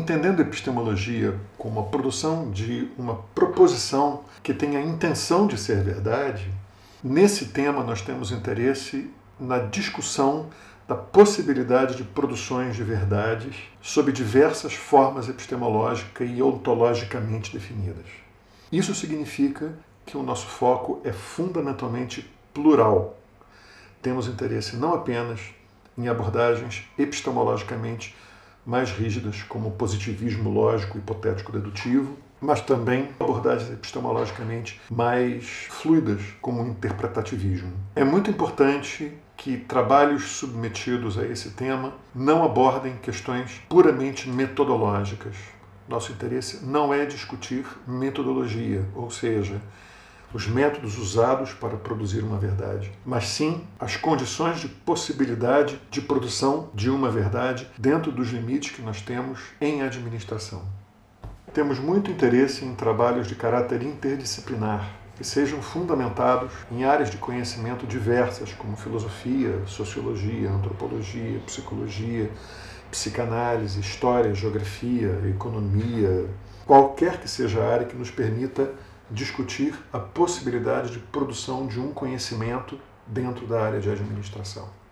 entendendo a epistemologia como a produção de uma proposição que tem a intenção de ser verdade, nesse tema nós temos interesse na discussão da possibilidade de produções de verdades sob diversas formas epistemológicas e ontologicamente definidas. Isso significa que o nosso foco é fundamentalmente plural. Temos interesse não apenas em abordagens epistemologicamente mais rígidas, como o positivismo lógico hipotético-dedutivo, mas também abordagens epistemologicamente mais fluidas, como o interpretativismo. É muito importante que trabalhos submetidos a esse tema não abordem questões puramente metodológicas. Nosso interesse não é discutir metodologia, ou seja, os métodos usados para produzir uma verdade, mas sim as condições de possibilidade de produção de uma verdade dentro dos limites que nós temos em administração. Temos muito interesse em trabalhos de caráter interdisciplinar, que sejam fundamentados em áreas de conhecimento diversas, como filosofia, sociologia, antropologia, psicologia, psicanálise, história, geografia, economia, qualquer que seja a área que nos permita discutir a possibilidade de produção de um conhecimento dentro da área de administração.